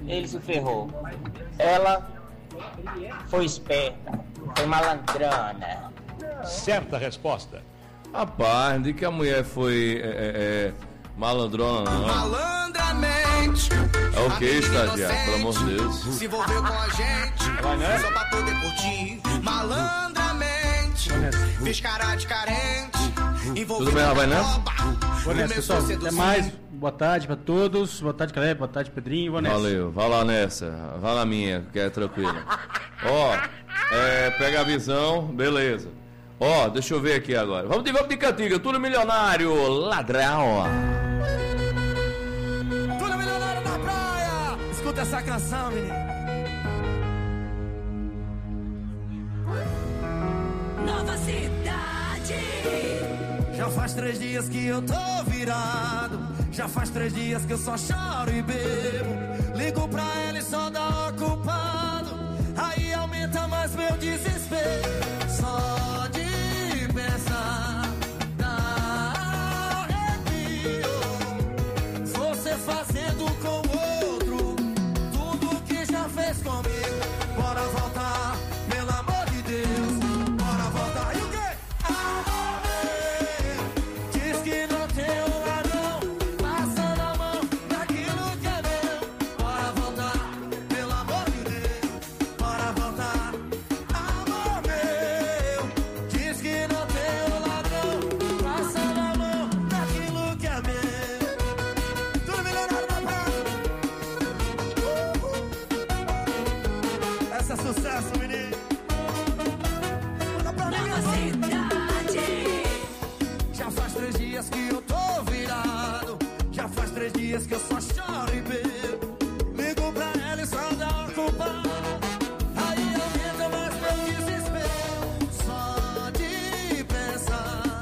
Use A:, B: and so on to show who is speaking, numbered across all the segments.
A: ele se ferrou. Ela foi esperta, foi malandrona.
B: Certa resposta.
C: Rapaz, de que a mulher foi malandrona, não?
D: Malandramente.
C: É o que, estagiário? Pelo amor de Deus.
D: Se envolveu com a gente,
B: Vai, né?
D: só pra poder curtir. Malandramente. Fiz cara de carente.
C: Tudo bem, rapaz, né?
E: Vou nessa, pessoal. Até mais. Boa tarde pra todos. Boa tarde, Caleb. Boa tarde, Pedrinho. Vou nessa.
C: Valeu, vai lá nessa. Vai na minha, que é tranquilo. Ó, pega a visão, beleza. Ó, deixa eu ver aqui agora. Vamos de cantiga, tudo milionário, ladrão.
D: Tudo milionário na praia. Escuta essa canção, menino.
F: Nova Cidade.
D: Já faz 3 dias que eu tô virado. Já faz 3 dias que eu só choro e bebo. Ligo pra ela e só dá ocupado. Aí aumenta mais meu desespero. Só de pensar dá arrepio. Você fazendo com o outro tudo que já fez comigo. Bora voltar, pelo amor de Deus. Bora voltar. E o quê? Diz que não tem um ladrão passando a mão naquilo que é meu. Bora voltar, pelo amor de Deus. Bora voltar, amor meu. Diz que não tem um ladrão passando a mão naquilo que é meu. Tudo milionário na praia. Essa é sucesso, menino. Manda pra mim,
F: Nova Cidade.
D: já faz 3 dias que eu tô virado. Já faz 3 dias que eu só choro e bebo. Ligo pra ela e só dá uma culpa. Aí aumenta mais meu desespero. Só de pensar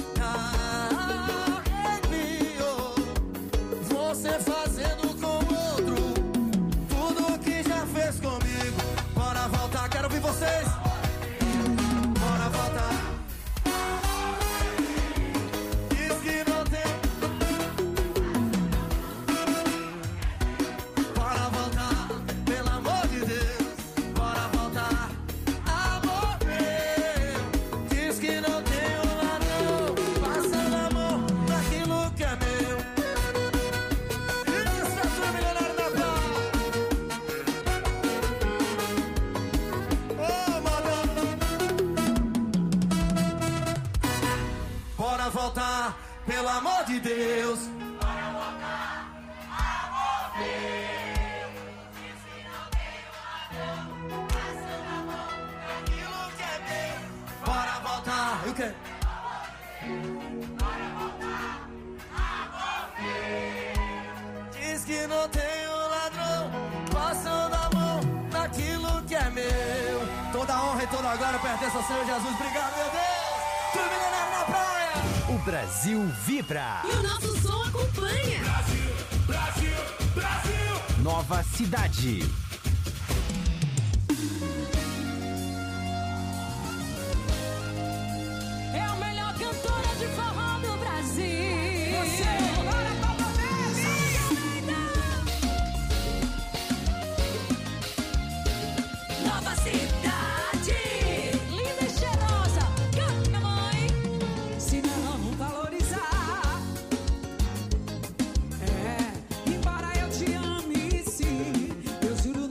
D: arrepiou. Você fazendo com outro tudo que já fez comigo. Bora voltar, quero ouvir vocês. Bora voltar. Diz que não tem. Bora voltar, pelo amor de Deus. Bora voltar, amor meu. Diz que não tem um ladrão passando a mão naquilo que é meu. Isso é tudo milionário da praia. Ô, madame. Bora voltar, pelo amor de Deus. Bora voltar, amor meu. Diz que não tem um ladrão passando a mão naquilo que é meu. Bora voltar, e o quê? Bora voltar, amor meu. Diz que não tem um ladrão passando a mão naquilo que é meu. Toda honra e toda glória pertence ao Senhor Jesus. Obrigado, meu Deus. Tudo milionário na praia.
G: O Brasil vibra.
F: E o nosso som acompanha.
B: Brasil, Brasil, Brasil.
G: Nova Cidade.
F: É a melhor cantora de forró do Brasil.
D: Bora pra
F: Nova Cidade. Linda e cheirosa. Canta, mãe.
H: Se não valorizar, embora eu te ame sim, eu juro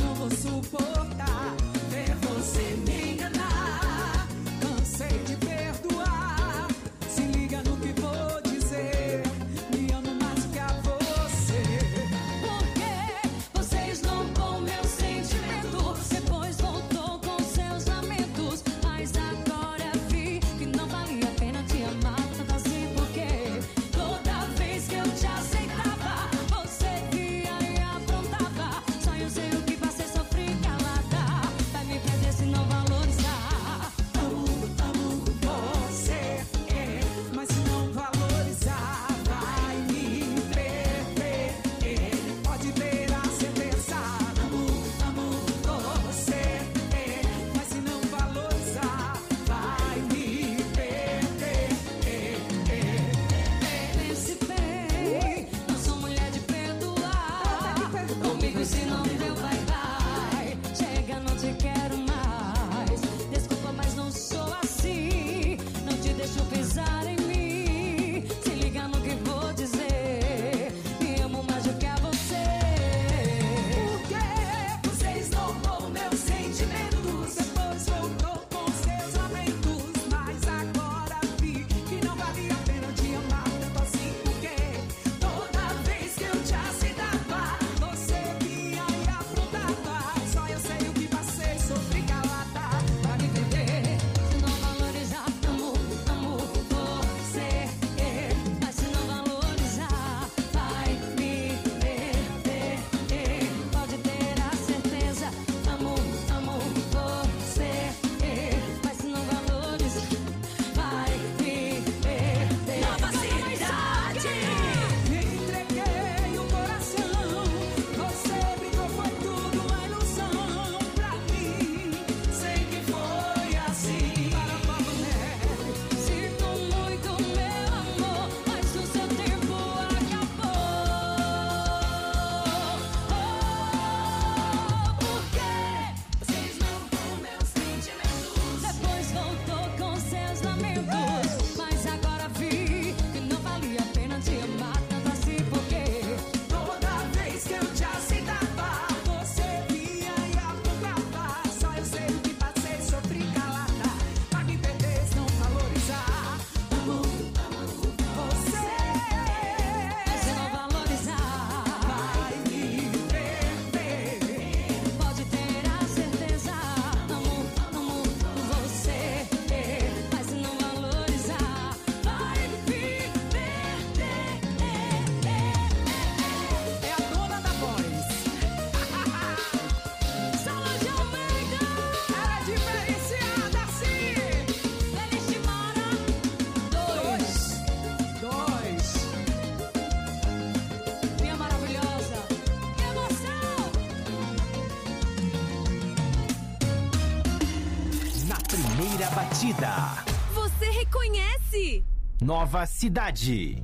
G: batida.
F: Você reconhece?
G: Nova Cidade.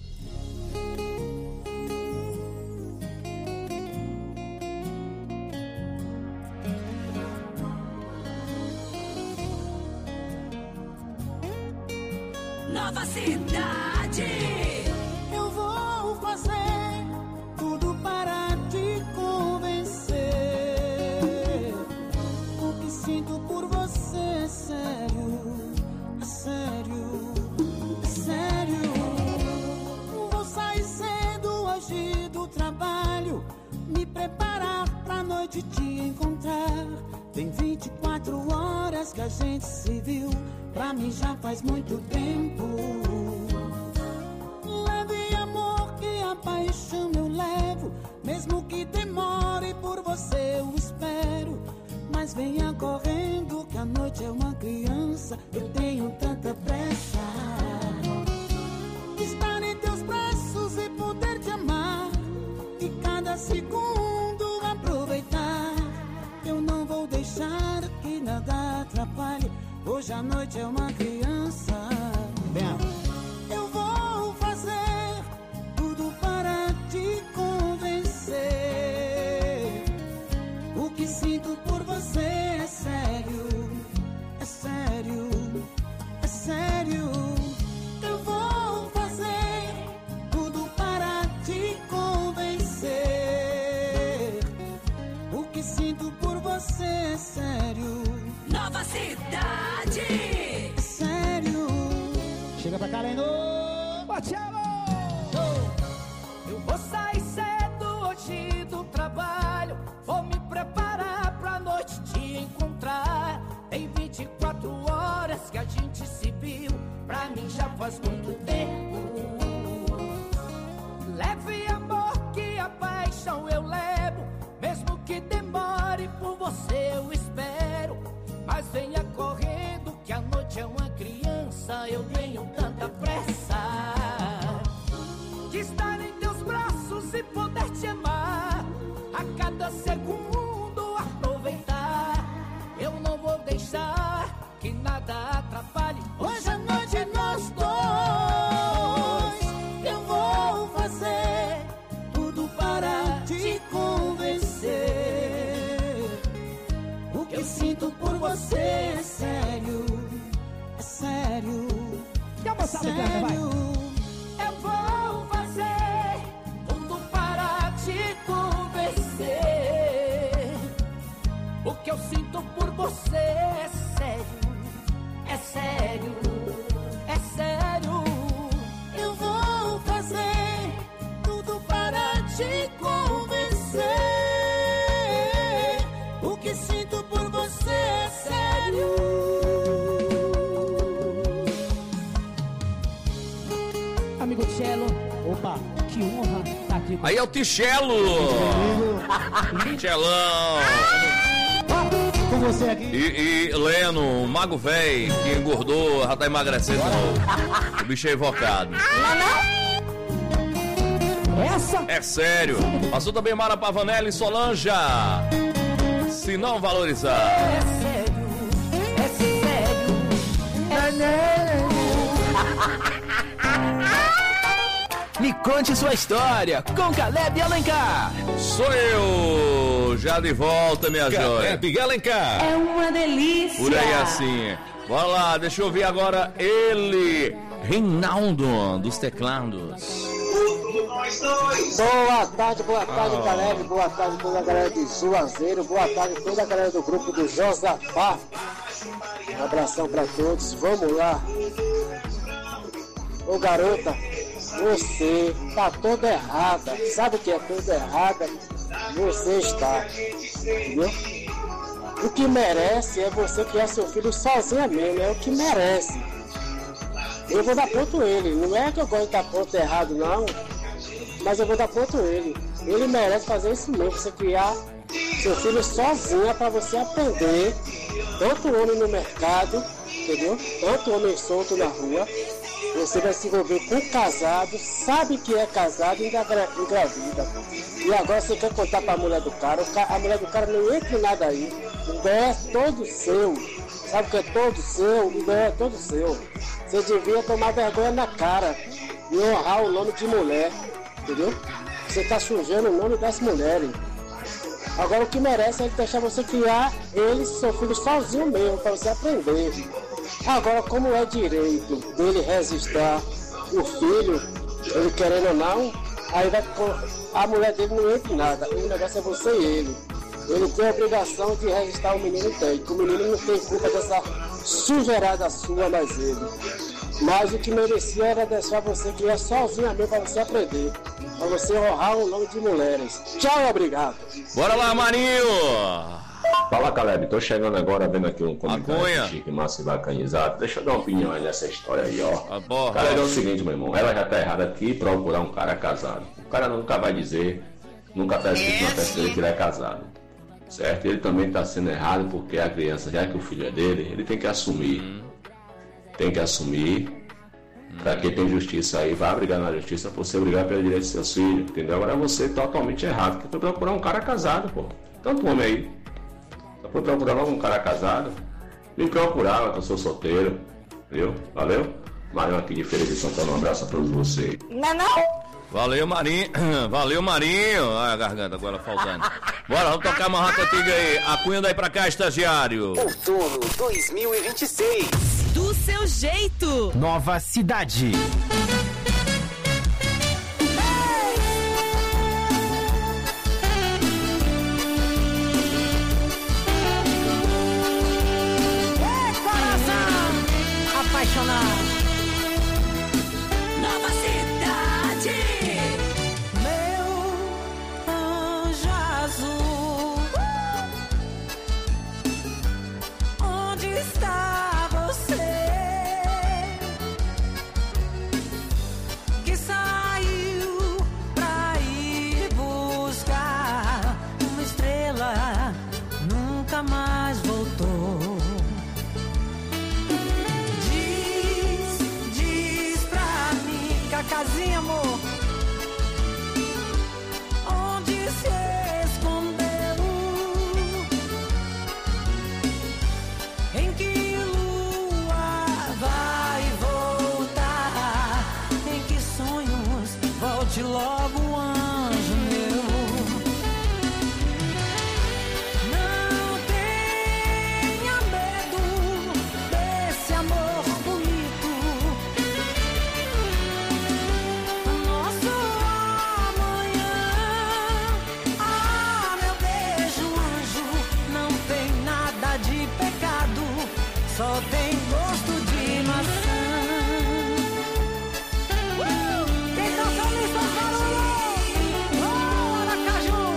F: Nova Cidade.
D: Eu vou fazer tudo para te convencer. O que sinto por você é sério, é sério, é sério. Vou sair cedo hoje do trabalho, me preparar pra noite te encontrar. Tem 24 horas que a gente se viu, pra mim já faz muito tempo. Leve amor que a paixão eu levo, mesmo que demore por você eu espero. Mas venha correndo que a noite é uma criança, eu tenho tanta pressa. Estar em teus braços e poder te amar, e cada segundo aproveitar. Eu não vou deixar que nada atrapalhe, hoje a noite é uma criança. Eu vou fazer tudo para te convencer. O que sinto por você é sério, é sério, é sério. Eu vou fazer tudo para te convencer. O que sinto por você é sério.
F: Nova Cidade.
D: Sério. Chega pra cá, Leno. Marcelo.
H: Eu vou sair cedo hoje do trabalho, vou me preparar pra noite te encontrar. Tem 24 horas que a gente se viu, pra mim já faz muito tempo. Leve amor que a paixão eu levo, mesmo que demore por você eu espero. Mas venha correndo que a noite é uma criança, eu tenho tanta pressa. De estar em teus braços e poder te amar, a cada segundo aproveitar. Eu não vou deixar que nada atrapalhe,
D: Hoje à noite é nós dois. Eu vou fazer tudo para te convencer. O que sinto por você é sério, é sério, é sério.
H: eu vou fazer tudo para te convencer. O que eu sinto por você é sério, é sério, é sério.
D: Eu vou fazer tudo para te convencer. O que sinto por você é sério.
H: Amigo Cello, opa, que honra estar aqui com
C: Aí é o Tichelo. Tichelão.
D: Com você aqui.
C: E Leno, Mago Véi, que engordou, já tá emagrecendo de novo. O bicho é invocado.
H: essa.
C: É sério. Passou também Mara Pavanelli e Solanja. Se não valorizar.
H: É sério, é sério, é sério.
G: Me conte sua história com Caleb Alencar.
C: Sou eu, já de volta, minha joia.
B: Caleb Alencar.
F: É uma delícia.
C: Por aí assim. Bora lá, deixa eu ouvir agora ele, Reinaldo, dos teclados.
I: Boa tarde, Caleb. Boa tarde toda a galera de Juazeiro. Boa tarde toda a galera do grupo do Josafá. Um abração pra todos. Vamos lá. Ô garota, você tá toda errada. Sabe o que é toda errada? Você está. Entendeu? O que merece é você criar seu filho sozinha mesmo. É o que merece. Eu vou dar ponto ele. Não é que eu gosto de dar ponto errado, não. Mas eu vou dar ponto ele. Ele merece fazer isso mesmo. Você criar seu filho sozinha para você aprender. Tanto homem no mercado, entendeu? Tanto homem solto na rua. Você vai se envolver com um casado, sabe que é casado e ainda engravida. E agora você quer contar pra mulher do cara, a mulher do cara não entra em nada aí. O bem é todo seu. Sabe o que é todo seu? O bem é todo seu. Você devia tomar vergonha na cara e honrar o nome de mulher, entendeu? Você tá sujando o nome das mulheres. Agora o que merece é ele deixar você criar ele, seu filho, sozinho mesmo, para você aprender. Agora, como é direito dele registrar o filho, ele querendo ou não, aí a mulher dele não entra em nada. O negócio é você e ele. Ele tem a obrigação de registrar o menino, tem. Que o menino não tem culpa dessa sujeirada sua, mas ele. Mas o que merecia era deixar você criar sozinho mesmo para você aprender. Para você honrar o nome de mulheres. Tchau e obrigado.
C: Bora lá, Marinho!
J: Fala, Caleb, tô chegando agora, vendo aqui um comentário chique, massa e bacanizado. Deixa eu dar uma opinião aí nessa história aí, ó. Caleb, é o seguinte, meu irmão, ela já tá errada aqui procurar um cara casado. O cara nunca vai dizer, nunca tá escrito na testa dele que ele é casado. Certo? Ele também tá sendo errado porque a criança, já que o filho é dele, ele tem que assumir. Tem que assumir. Pra quem tem justiça aí, vai brigar na justiça por você brigar pelo direito de seus filhos, entendeu? Agora você totalmente errado, porque foi procurar um cara casado, pô. Tanto homem aí. Só foi procurar logo um cara casado. Me procurava, que eu sou solteiro. Viu? Valeu? Marinho aqui de Feira de Santana, um abraço a todos vocês.
C: Não. Valeu, Marinho. Valeu, Marinho. Olha a garganta agora faltando. Bora, vamos tocar uma rata antiga aí. A cunha daí pra cá, estagiário.
G: Outono 2026.
K: Do seu jeito.
G: Nova Cidade.
H: Ei, coração apaixonado.
K: Nova Cidade.
H: Meu anjo azul, onde está você? Que saiu pra ir buscar uma estrela, nunca mais voltou. Diz pra mim, Cacazinha, amor, onde se escondeu? Em que lua vai voltar? Em que sonhos volte logo, anjo meu? Não tenha medo desse amor bonito. Nosso amanhã, meu beijo, anjo, não tem nada de pecado, só tem gosto de maçã. Quem tá feliz faz barulho! Aracaju!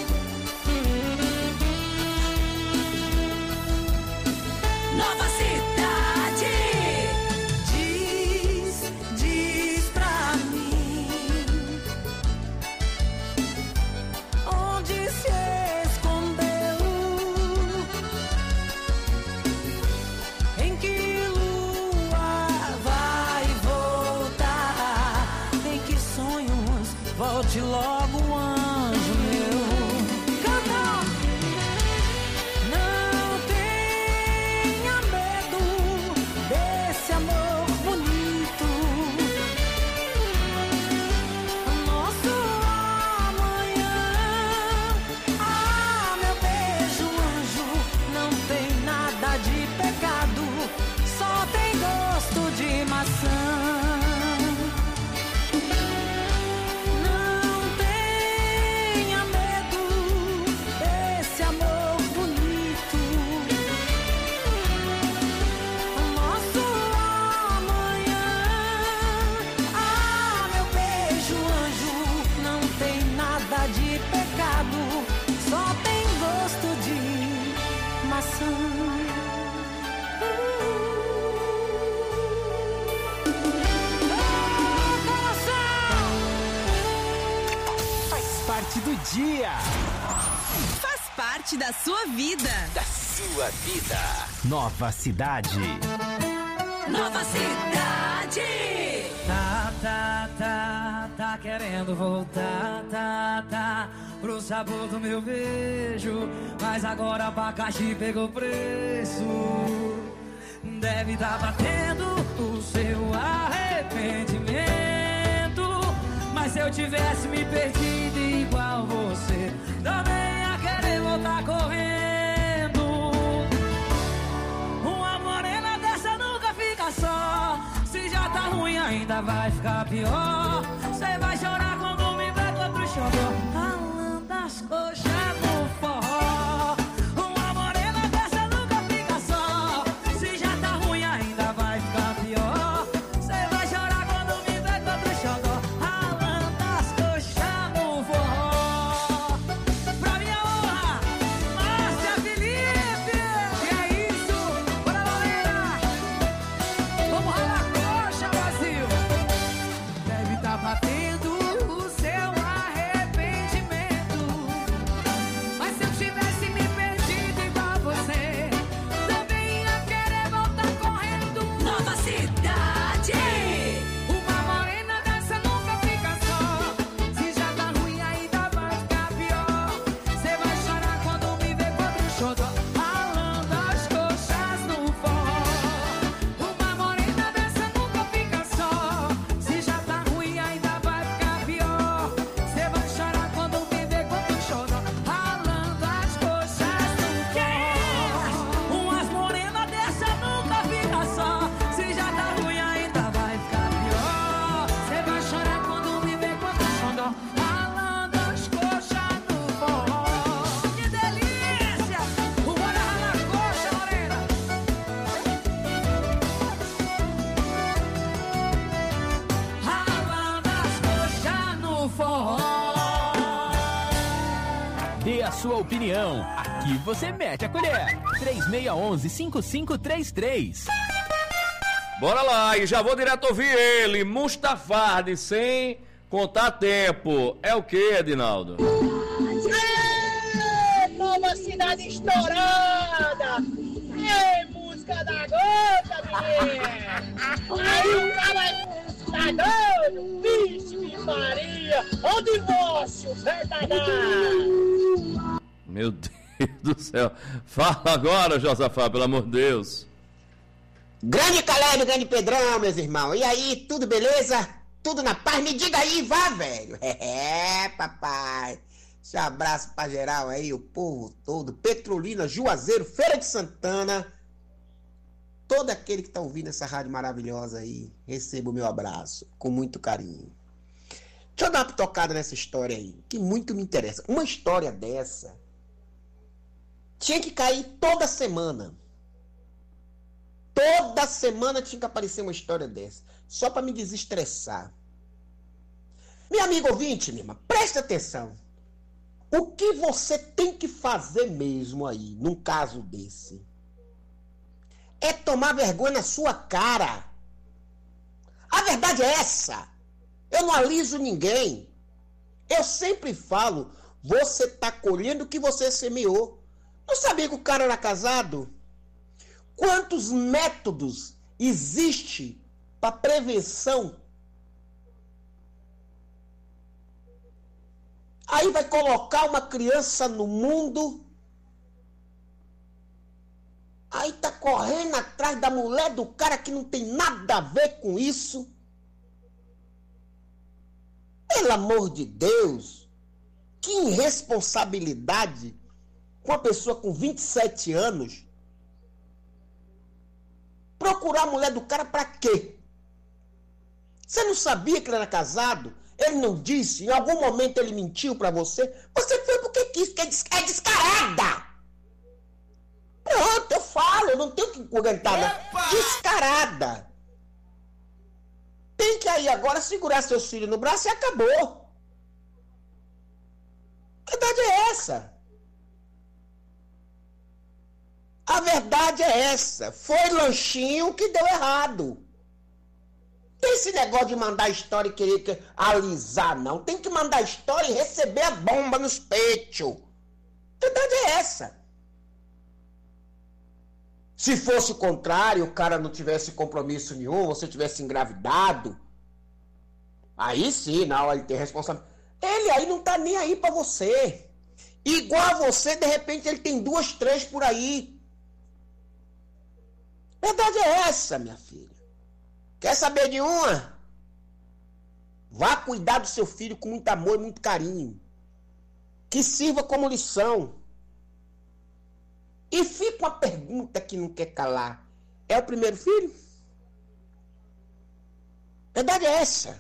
K: Nova Cidade.
H: Diz pra mim, onde se escondeu? Em que lua vai voltar? Em que sonhos volte logo, anjo meu? Canta! Não tenha medo desse amor bonito. Nosso amanhã, meu beijo, anjo, não tem nada de pecado, só tem gosto de maçã. Não tenha medo desse amor bonito. Nosso amanhã, meu beijo, anjo, não tem nada de pecado, só tem gosto de maçã.
G: Faz parte do dia.
K: Faz parte da sua vida.
G: Da sua vida. Nova Cidade.
K: Nova Cidade.
H: Tá querendo voltar, pro sabor do meu beijo, mas agora abacaxi pegou preço. Deve tá batendo o seu arrependimento, mas se eu tivesse me perdido igual você, também ia querer voltar correndo. Uma morena dessa nunca fica só, se já tá ruim ainda vai ficar pior. Cê vai chorar quando me ver com outro xodó, ralando as coxas no forró. Uma morena dessa nunca fica só, se já tá ruim ainda vai ficar pior. Cê vai chorar quando me ver com outro xodó, ralando as coxas no forró. Pra minha honra, Márcia Felipe, e é isso, bora galera, vamos ralar a coxa, Brasil. Deve tá batendo o seu arrependimento, mas se eu tivesse me perdido igual você, também ia querer voltar correndo. Nova cidade. Uma morena dessa nunca fica só, se já tá ruim ainda vai ficar pior. Cê vai chorar quando me ver com outro xodó, ralando as coxas no forró. Uma morena dessa nunca fica só, se já tá ruim ainda vai ficar pior. Cê vai chorar quando me ver com outro xodó, ralando as coxas no forró. Umas morenas dessa nunca fica só, se já tá ruim ainda vai ficar pior. Cê vai chorar quando me ver com outro xodó, ralando as coxas no forró. Que delícia! Bora ralar a coxa, morena. Ralando as coxas no forró.
G: Dê a sua opinião. Aqui você mete a colher. 3611-5533.
C: Bora lá, e já vou direto ouvir ele, Mustafardi, sem contar tempo. É o que, Edinaldo?
I: Nova cidade estourada! Ei, música da gota, menino! Aí o cara tá doido! Vixe, Maria! Ô divórcio verdadeiro!
C: Meu Deus do céu. Fala agora, Josafá, pelo amor de Deus.
L: Grande Caleb, grande Pedrão, meus irmãos. E aí, tudo beleza? Tudo na paz? Me diga aí, vá, velho. É, papai. Esse abraço pra geral aí, o povo todo. Petrolina, Juazeiro, Feira de Santana. Todo aquele que tá ouvindo essa rádio maravilhosa aí, receba o meu abraço com muito carinho. Deixa eu dar uma tocada nessa história aí, que muito me interessa. Uma história dessa tinha que cair toda semana. Toda semana tinha que aparecer uma história dessa, só para me desestressar. Meu amigo ouvinte, minha irmã, presta atenção. O que você tem que fazer mesmo aí, num caso desse, é tomar vergonha na sua cara. A verdade é essa. Eu não aliso ninguém. Eu sempre falo, você tá colhendo o que você semeou. Não sabia que o cara era casado? Quantos métodos existem para prevenção? Aí vai colocar uma criança no mundo, aí tá correndo atrás da mulher do cara que não tem nada a ver com isso. Pelo amor de Deus, que irresponsabilidade com uma pessoa com 27 anos. Procurar a mulher do cara pra quê? Você não sabia que ele era casado? Ele não disse? Em algum momento ele mentiu pra você? Você foi porque quis, que é descarada. Pronto, eu falo, eu não tenho que aguentar. Descarada. Tem que aí agora segurar seus filhos no braço e acabou. A verdade é essa. A verdade é essa. Foi lanchinho que deu errado. Tem esse negócio de mandar história e querer alisar, não. Tem que mandar história e receber a bomba nos peitos. A verdade é essa. Se fosse o contrário, o cara não tivesse compromisso nenhum, você tivesse engravidado, aí sim, não, ele tem responsabilidade. Ele aí não tá nem aí pra você. Igual a você, de repente ele tem 2, 3 por aí. Verdade é essa, minha filha. Quer saber de uma? Vá cuidar do seu filho com muito amor e muito carinho. Que sirva como lição. E fica uma pergunta que não quer calar. É o primeiro filho? Verdade é essa.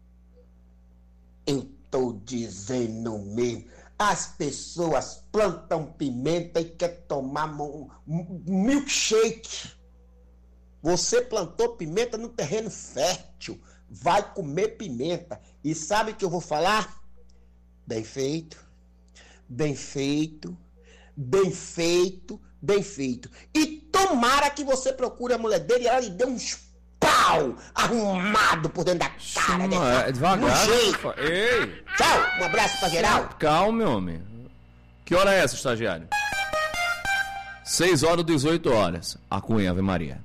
L: Eu tô dizendo mesmo. As pessoas plantam pimenta e quer tomar milkshake. Você plantou pimenta no terreno fértil. Vai comer pimenta. E sabe o que eu vou falar? Bem feito. Bem feito. Bem feito. Bem feito. E tomara que você procure a mulher dele e ela lhe dê uns pau arrumado por dentro da cara.
C: É devagar. Ei.
L: Tchau. Um abraço pra geral.
C: Calma, homem. Que hora é essa, estagiário? 6h18. A Cunha, Ave Maria.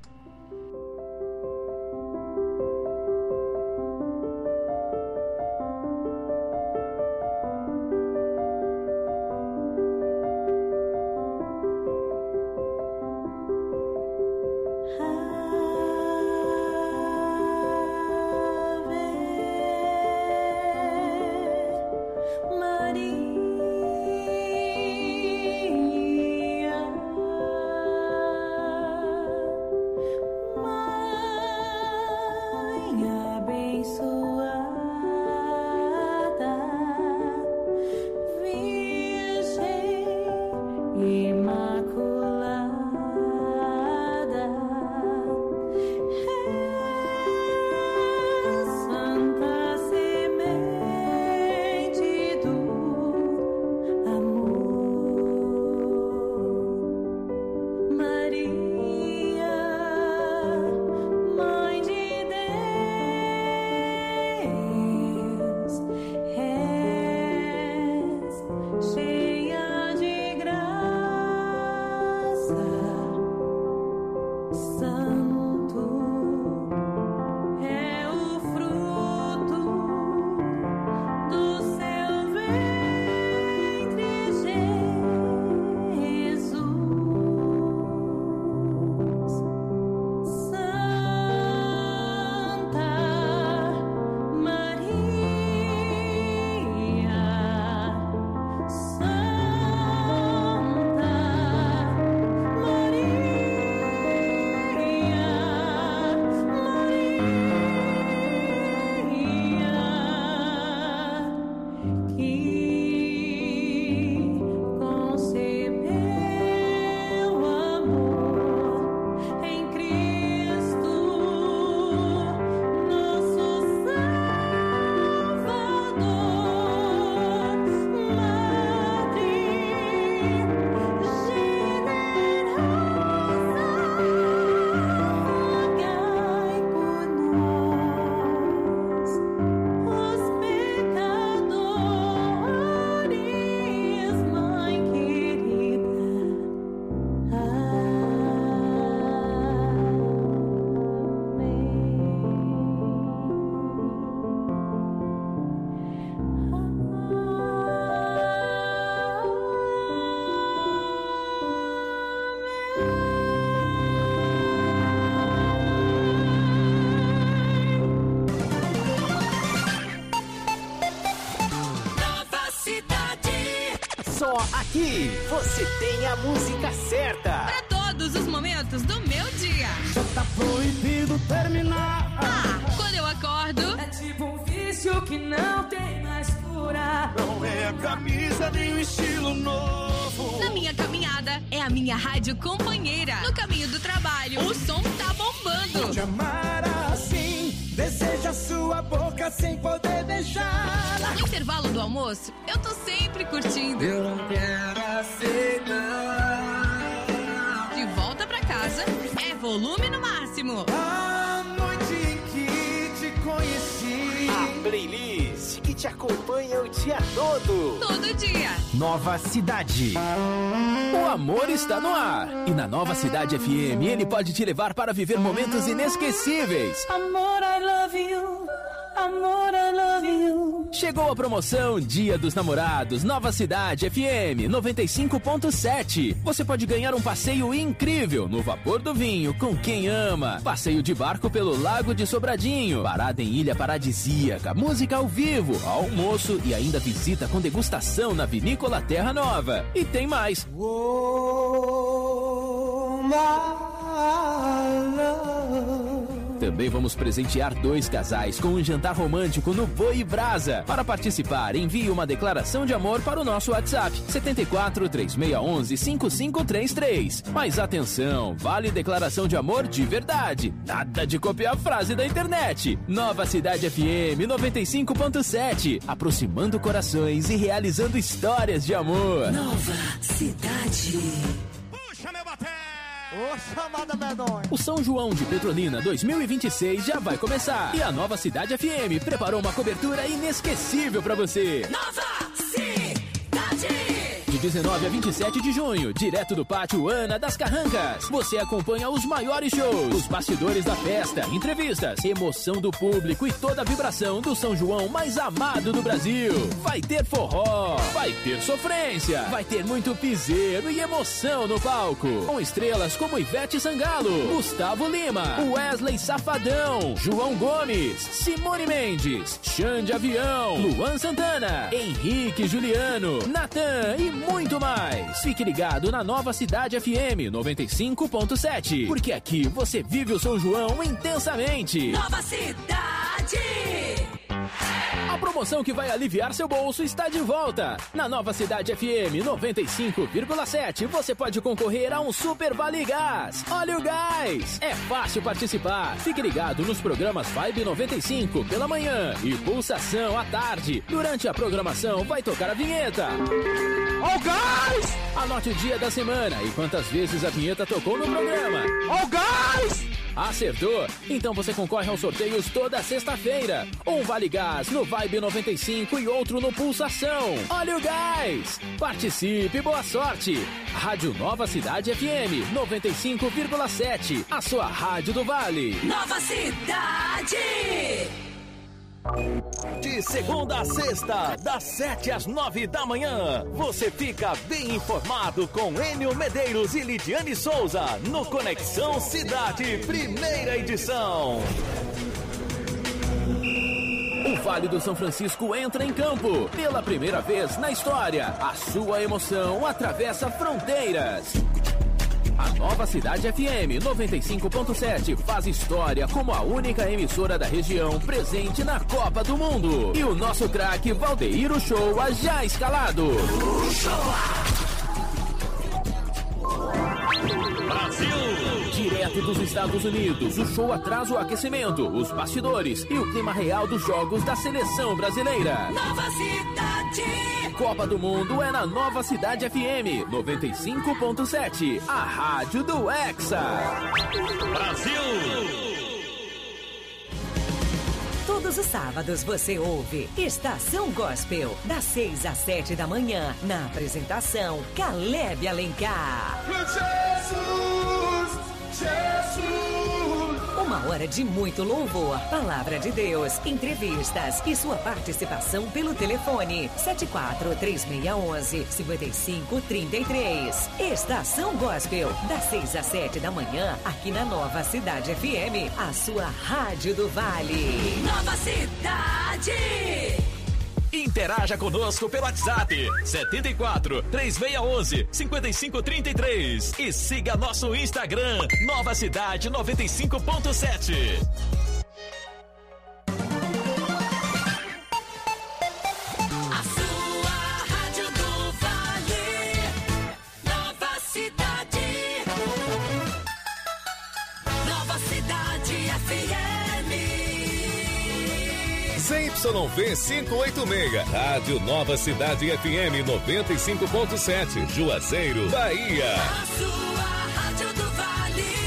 G: Aqui você tem a música certa
K: para todos os momentos do meu dia.
D: Já tá proibido terminar.
K: Quando eu acordo,
H: é tipo um vício que não tem mais cura.
D: Não é a camisa nem o estilo novo.
K: Na minha caminhada, é a minha rádio companheira. No caminho do trabalho, o som tá bombando.
D: Te amar assim, deseja sua boca sem poder beijar.
K: No intervalo do almoço, eu tô sempre curtindo.
D: Eu não quero aceitar.
K: De volta pra casa, é volume no máximo.
D: A noite em que te conheci.
G: A playlist que te acompanha o dia todo.
K: Todo dia.
G: Nova Cidade. O amor está no ar. E na Nova Cidade FM, ele pode te levar para viver momentos inesquecíveis.
F: Amor, I love you. Amor, I love you.
G: Chegou a promoção Dia dos Namorados, Nova Cidade FM 95.7. Você pode ganhar um passeio incrível no Vapor do Vinho com quem ama. Passeio de barco pelo Lago de Sobradinho. Parada em Ilha Paradisíaca. Música ao vivo, almoço e ainda visita com degustação na Vinícola Terra Nova. E tem mais. Também vamos presentear 2 casais com um jantar romântico no Boi Brasa. Para participar, envie uma declaração de amor para o nosso WhatsApp 74 3611 5533. Mas atenção, vale declaração de amor de verdade. Nada de copiar a frase da internet. Nova Cidade FM 95.7, aproximando corações e realizando histórias de amor.
F: Nova Cidade.
B: Puxa, meu bater!
M: Ô, chamada medonha.
G: O São João de Petrolina 2026 já vai começar. E a Nova Cidade FM preparou uma cobertura inesquecível pra você.
F: Nova Cidade.
G: De 19 a 27 de junho, direto do Pátio Ana das Carrancas. Você acompanha os maiores shows, os bastidores da festa, entrevistas, emoção do público e toda a vibração do São João mais amado do Brasil. Vai ter forró, vai ter sofrência, vai ter muito piseiro e emoção no palco. Com estrelas como Ivete Sangalo, Gustavo Lima, Wesley Safadão, João Gomes, Simone Mendes, Xande Avião, Luan Santana, Henrique Juliano, Natan e muito mais. Fique ligado na Nova Cidade FM 95.7, porque aqui você vive o São João intensamente.
F: Nova Cidade.
G: A promoção que vai aliviar seu bolso está de volta. Na Nova Cidade FM 95,7 você pode concorrer a um Super Vale Gás. Olha o gás! É fácil participar. Fique ligado nos programas Vibe 95 pela manhã e Pulsação à tarde. Durante a programação vai tocar a vinheta.
M: Ó o gás!
G: Anote o dia da semana e quantas vezes a vinheta tocou no programa.
M: Ó o gás!
G: Acertou? Então você concorre aos sorteios toda sexta-feira. Um Vale Gás no Vibe 95 e outro no Pulsação. Olha o gás! Participe, boa sorte! Rádio Nova Cidade FM 95,7. A sua rádio do Vale.
F: Nova Cidade.
N: De segunda a sexta, das 7 às 9 da manhã, você fica bem informado com Enio Medeiros e Lidiane Souza no Conexão Cidade, primeira edição.
G: O Vale do São Francisco entra em campo. Pela primeira vez na história, a sua emoção atravessa fronteiras. A Nova Cidade FM 95.7 faz história como a única emissora da região presente na Copa do Mundo. E o nosso craque Valdeir Uchoa já escalado.
B: Brasil!
G: Direto dos Estados Unidos, o show traz o aquecimento, os bastidores e o clima real dos jogos da seleção brasileira.
F: Nova Cidade!
G: Copa do Mundo é na Nova Cidade FM 95.7, a rádio do Hexa.
B: Brasil!
O: Todos os sábados você ouve Estação Gospel, das 6 às 7 da manhã, na apresentação Caleb Alencar.
B: Jesus, Jesus.
O: Uma hora de muito louvor, palavra de Deus, entrevistas e sua participação pelo telefone 74-3611-5533. Estação Gospel, das 6 às 7 da manhã, aqui na Nova Cidade FM, a sua rádio do Vale.
F: Nova Cidade!
N: Interaja conosco pelo WhatsApp 74-3611-5533 e siga nosso Instagram Nova Cidade 95.7.
F: A sua rádio do Vale, Nova Cidade, Nova Cidade FM.
P: ZYV 586, Rádio Nova Cidade FM 95.7, Juazeiro, Bahia.
F: A sua rádio do Vale,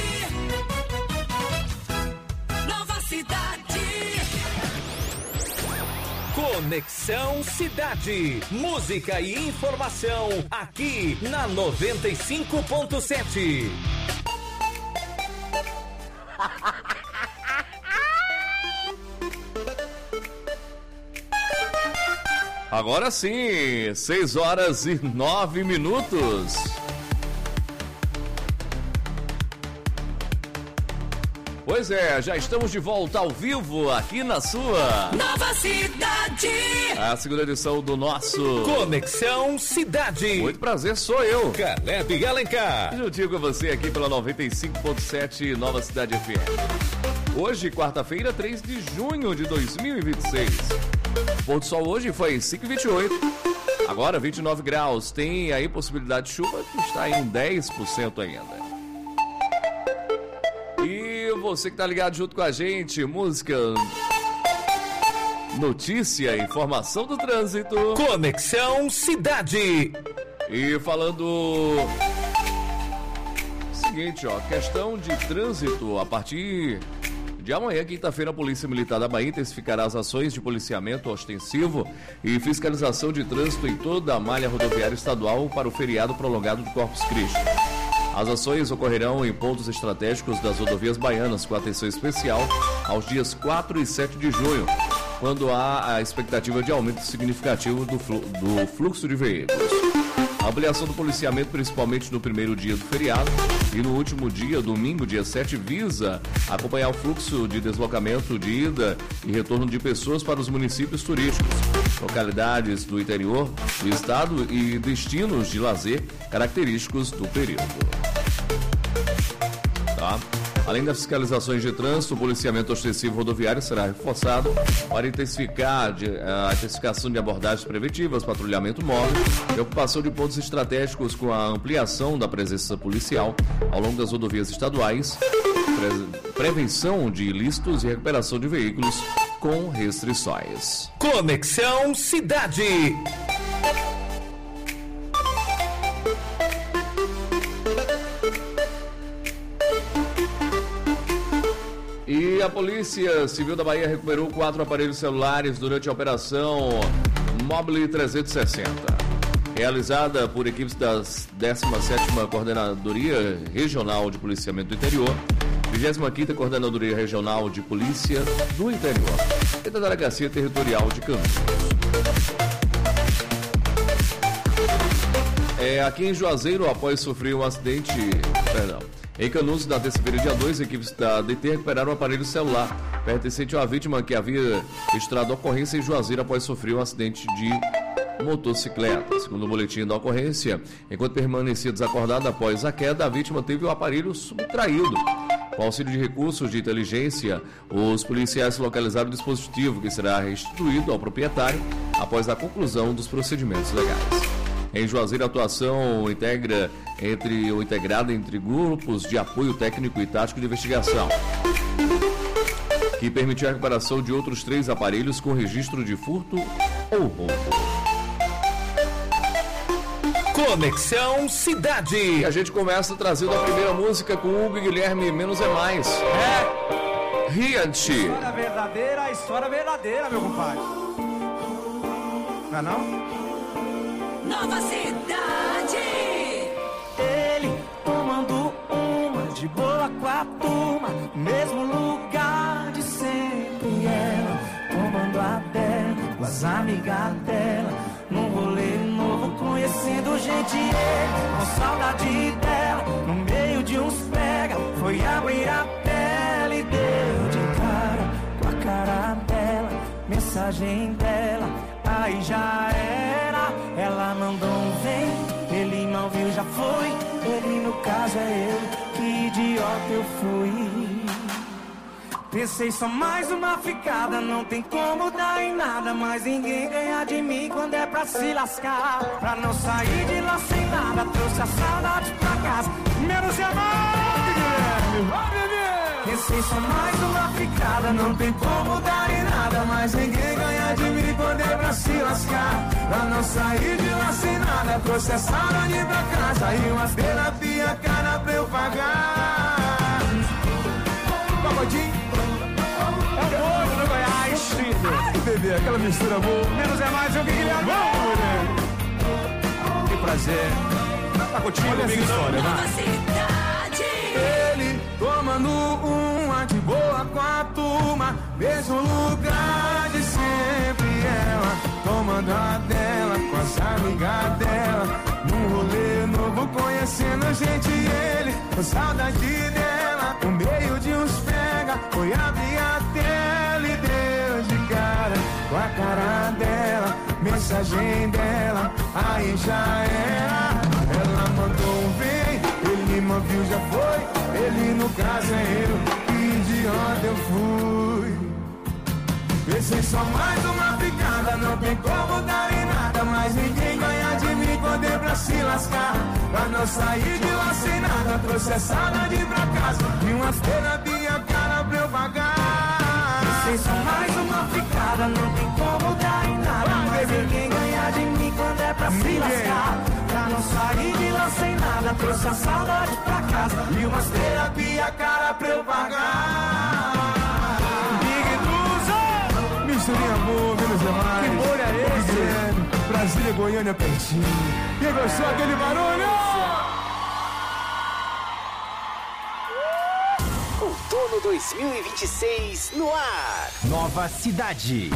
F: Nova Cidade.
N: Conexão Cidade. Música e informação aqui na 95.7.
C: Agora sim, 6 horas e 9 minutos. Pois é, já estamos de volta ao vivo aqui na sua
O: Nova Cidade.
C: A segunda edição do nosso
N: Conexão Cidade.
C: Muito prazer, sou eu,
N: Caleb Alencar.
C: Juntinho com você aqui pela 95.7 Nova Cidade FM. Hoje, quarta-feira, 3 de junho de 2026. O pôr do sol hoje foi 5h28. Agora 29 graus. Tem aí possibilidade de chuva que está em 10% ainda. E você que tá ligado junto com a gente, música, notícia, informação do trânsito.
N: Conexão Cidade.
C: E falando seguinte, ó, questão de trânsito, a partir de amanhã, quinta-feira, a Polícia Militar da Bahia intensificará as ações de policiamento ostensivo e fiscalização de trânsito em toda a malha rodoviária estadual para o feriado prolongado do Corpus Christi. As ações ocorrerão em pontos estratégicos das rodovias baianas, com atenção especial aos dias 4 e 7 de junho, quando há a expectativa de aumento significativo do fluxo de veículos. A ampliação do policiamento, principalmente no primeiro dia do feriado e no último dia, domingo, dia 7, visa acompanhar o fluxo de deslocamento de ida e retorno de pessoas para os municípios turísticos, localidades do interior do estado e destinos de lazer característicos do período. Tá? Além das fiscalizações de trânsito, o policiamento ostensivo rodoviário será reforçado para intensificar a intensificação de abordagens preventivas, patrulhamento móvel e ocupação de pontos estratégicos com a ampliação da presença policial ao longo das rodovias estaduais, prevenção de ilícitos e recuperação de veículos com restrições.
N: Conexão Cidade.
C: E a Polícia Civil da Bahia recuperou 4 aparelhos celulares durante a operação Mobile 360, realizada por equipes da 17ª Coordenadoria Regional de Policiamento do Interior, 25ª Coordenadoria Regional de Polícia do Interior e da Delegacia Territorial de Campos. Aqui em Juazeiro, após sofrer um acidente... Em Canudos, na terça-feira, dia 2, equipes da DT recuperaram um aparelho celular pertencente a uma vítima que havia registrado ocorrência em Juazeiro após sofrer um acidente de motocicleta. Segundo o boletim da ocorrência, enquanto permanecia desacordada após a queda, a vítima teve o aparelho subtraído. Com auxílio de recursos de inteligência, os policiais localizaram o dispositivo, que será restituído ao proprietário após a conclusão dos procedimentos legais. Em Juazeiro, a atuação integrada entre grupos de apoio técnico e tático de investigação, que permitiu a recuperação de outros 3 aparelhos com registro de furto ou roubo.
N: Conexão Cidade.
C: E a gente começa trazendo a primeira música com Hugo e Guilherme, Menos é Mais. Riante.
M: História verdadeira, meu compadre. Não é não?
O: Nova Cidade.
D: Ele tomando uma de boa com a turma, mesmo lugar de sempre. Ela tomando a dela com as amigas dela, num rolê novo, conhecendo gente. Ele com saudade dela, no meio de uns pega, foi abrir a pele e deu de cara com a cara dela, mensagem dela, aí já era. Ela mandou um vem, ele não viu, já foi. Ele no caso é eu, que idiota eu fui. Pensei só mais uma ficada, não tem como dar em nada, mas ninguém ganha de mim quando é pra se lascar. Pra não sair de lá sem nada, trouxe a saudade pra casa. Menos é mais, Guilherme. Pensei só mais uma ficada, não tem como dar em nada, mas ninguém ganha de mim quando é pra se lascar. Pra não sair de lá sem nada, trouxe a saudade pra casa e umas terapia cara pra eu pagar.
M: Pagodinho. É o povo do Goiás. Ai, bebê, aquela mistura boa. Menos é mais, eu que Guilherme. Vamos, mulher. Que prazer. Tá contigo, olha essa história, vai. Ele tomando uma de boa com a turma, mesmo lugar de sempre. Ela tomando a dela com as amigas dela, num rolê novo conhecendo gente e ele, com saudade dela, no meio de uns pega, foi abrir a tela e deu de cara com a cara dela, mensagem dela, aí já era. Ela mandou um vem, ele me viu, já foi. Ele no caso é eu, que idiota eu fui. Pensei só mais uma picada, não tem como dar em nada, mas ninguém ganha de mim poder pra se lascar. Pra não sair de lá sem nada, trouxe essa saudade pra casa e umas terapia cara pra eu pagar. Pensei só mais uma picada, não tem como dar em nada, mas ninguém ganha de mim quando é pra se lascar. Pra não sair de lá sem nada, trouxe a saudade pra casa e umas terapia cara pra eu pagar. Big Duzo, misturinha boa, menos demais. Que bolha é esse? Brasília, Goiânia, pertinho. Quem gostou daquele barulho?
Q: Outono 2026 no ar. Nova Cidade.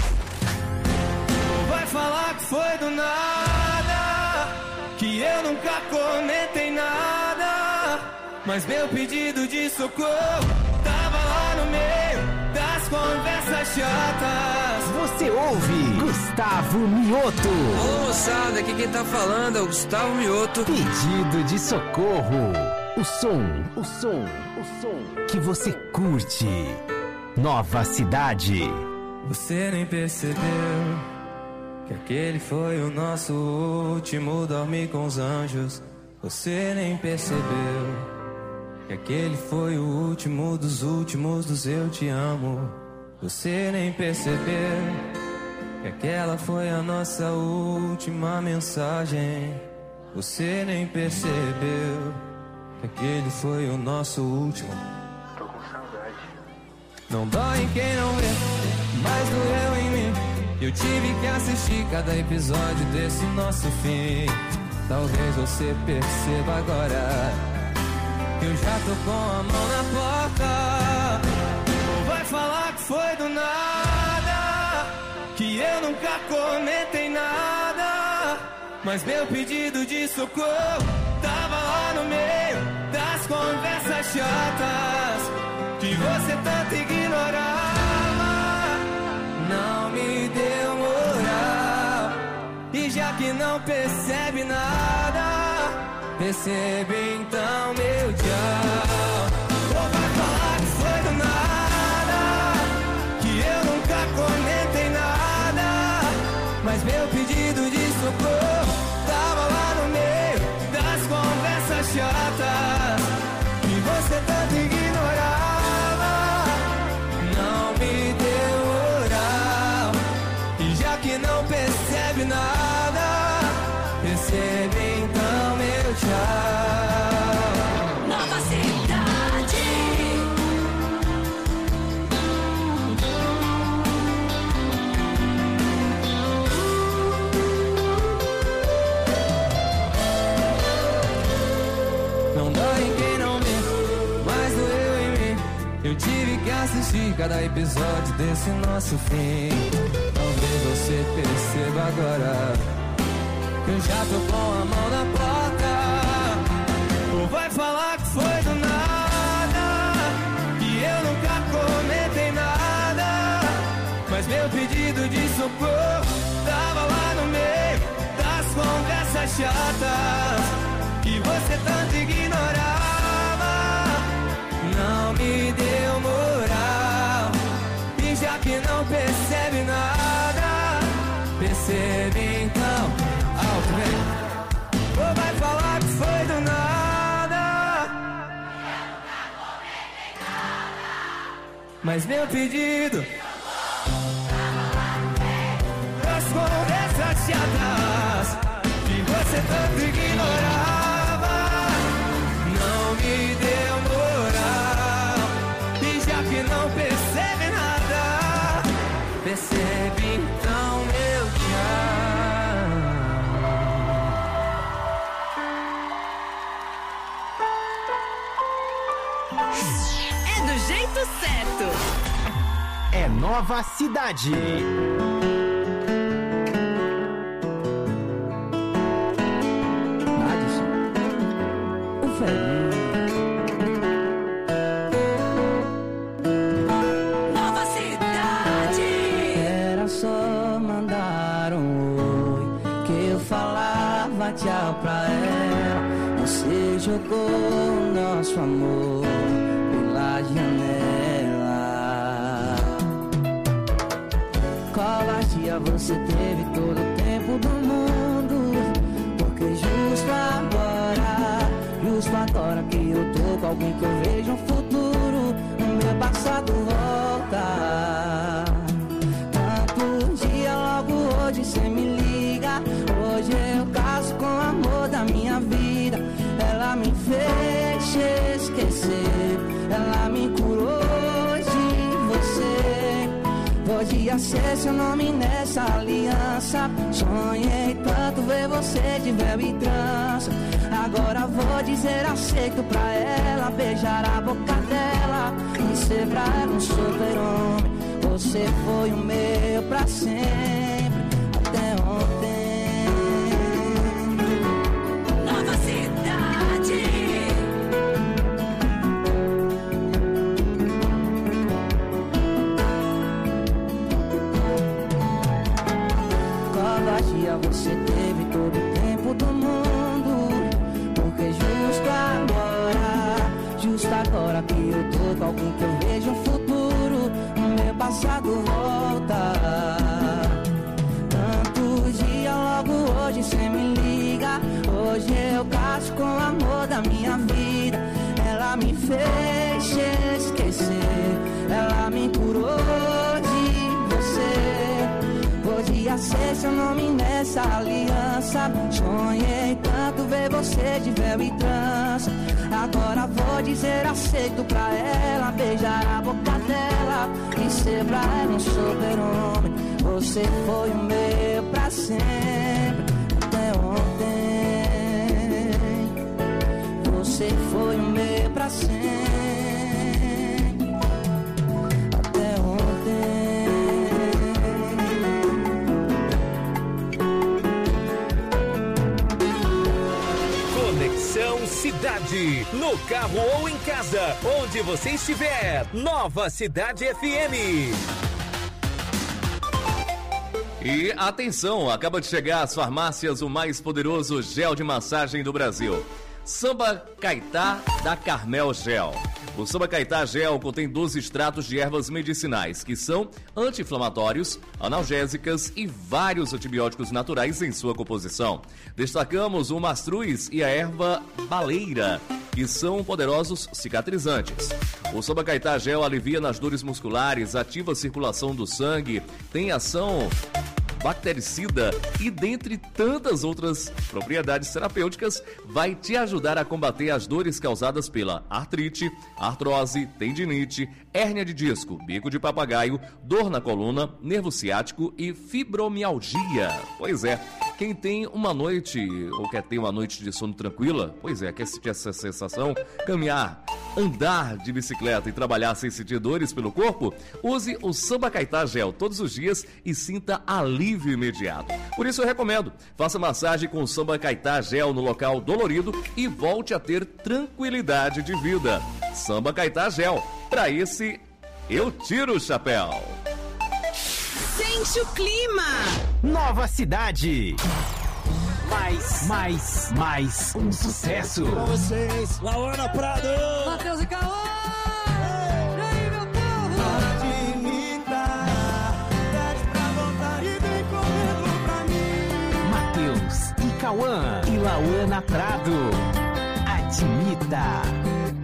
D: Vai falar que foi do nada, que eu nunca comentei nada, mas meu pedido de socorro tava lá no meio das conversas chatas.
Q: Você ouve Gustavo Mioto.
R: Alô, moçada, aqui quem tá falando é o Gustavo Mioto.
Q: Pedido de socorro. O som que você curte. Nova Cidade.
D: Você nem percebeu que aquele foi o nosso último dormir com os anjos. Você nem percebeu que aquele foi o último dos eu te amo. Você nem percebeu que aquela foi a nossa última mensagem. Você nem percebeu que aquele foi o nosso último. Tô com saudade. Não dói em quem não vê, mas doeu em mim. Eu tive que assistir cada episódio desse nosso fim. Talvez você perceba agora que eu já tô com a mão na porta. Ou vai falar que foi do nada, que eu nunca comentei nada, mas meu pedido de socorro tava lá no meio das conversas chatas que você tanto ignorava. Não me deu moral, e já que não percebe nada, percebe então meu tchau. Ou vai falar que foi do nada, que eu nunca comentei nada, mas meu pedido de socorro tava lá no meio das conversas chatas que você tanto ignorava. Não me deu moral, e já que não percebe nada, percebe então meu tchau.
F: Nova Cidade.
D: Não dói em quem não vê, mas doeu em mim. Eu tive que assistir cada episódio desse nosso fim. Talvez você perceba agora que eu já tô com a mão na porta. Ou vai falar que foi do nada, que eu nunca comentei nada, mas meu pedido de socorro tava lá no meio das conversas chatas que você tanto ignorava. Não me deu moral, e já que não percebe nada, percebe então. Alto, vem. Ou vai falar que foi do nada, mas meu pedido das conversas chatas que você tanto ignorava. Não me deu moral, e já que não percebe nada, percebe então.
K: É do jeito certo.
Q: É Nova Cidade.
H: O velhinho.
K: Nova Cidade.
H: Era só mandar um oi que eu falava tchau pra ela. Você jogou o nosso amor pela janela. Covardia, você teve todo o tempo do mundo. Porque justo agora que eu tô com alguém que eu vejo um futuro, o meu passado volta. Tanto dia, logo hoje cê me liga. Hoje eu caso com o amor da minha vida. Ela me fez esquecer, ela me curou de você. Podia ser seu nome nessa aliança. Sonhei tanto ver você de véu e trança. Agora vou dizer aceito pra ela, beijar a boca dela e ser pra ela um super-homem. Você foi o meu pra sempre, até ontem.
K: Nova Cidade.
H: Covardia, você teve todo o tempo do mundo. Porque justo agora que eu tô com alguém que eu vejo um futuro, o meu passado volta. Tanto dia, logo hoje cê me liga. Hoje eu caso com o amor da minha vida. Ela me fez esquecer, ela me curou de você. Podia ser seu nome nessa aliança. Sonhei tanto ver você de véu e trança. Agora vou dizer aceito pra ela, beijar a boca dela e ser pra ela um super-homem. Você foi o meu pra sempre, até ontem. Você foi o meu pra sempre, até ontem.
N: Conexão Cidade, no carro ou em casa, onde você estiver. Nova Cidade FM.
C: E atenção, acaba de chegar às farmácias o mais poderoso gel de massagem do Brasil. Samba Caetá da Carmel Gel. O Samba Caetá Gel contém 12 extratos de ervas medicinais, que são anti-inflamatórios, analgésicas e vários antibióticos naturais em sua composição. Destacamos o mastruz e a erva baleira, que são poderosos cicatrizantes. O Samba Caetá Gel alivia nas dores musculares, ativa a circulação do sangue, tem ação bactericida e dentre tantas outras propriedades terapêuticas, vai te ajudar a combater as dores causadas pela artrite, artrose, tendinite, hérnia de disco, bico de papagaio, dor na coluna, nervo ciático e fibromialgia. Pois é, quem tem uma noite ou quer ter uma noite de sono tranquila, pois é, quer sentir essa sensação, caminhar, andar de bicicleta e trabalhar sem sentir dores pelo corpo, use o Samba Caetá Gel todos os dias e sinta alívio imediato. Por isso eu recomendo, faça massagem com o Samba Caetá Gel no local dolorido e volte a ter tranquilidade de vida. Samba Caetá Gel, pra esse eu tiro o chapéu.
K: Sente o clima.
Q: Nova Cidade. Mais um sucesso.
D: Com vocês, Lauana Prado,
F: Matheus e Cauã. E aí, meu povo?
D: Admita, pede pra voltar e vem correndo pra mim.
Q: Matheus e Cauã e Lauana Prado. Admita.